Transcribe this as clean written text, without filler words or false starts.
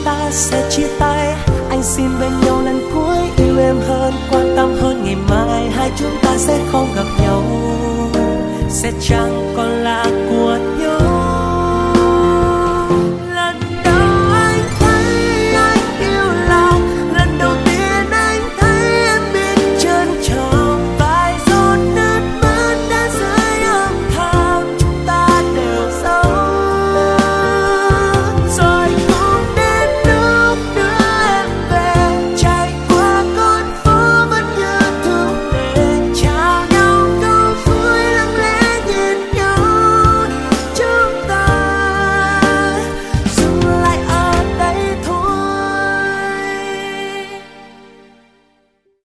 ta sẽ chia tay. Anh xin bên nhau lần cuối, yêu em hơn, quan tâm hơn. Ngày mai hai chúng ta sẽ không gặp nhau, sẽ chẳng còn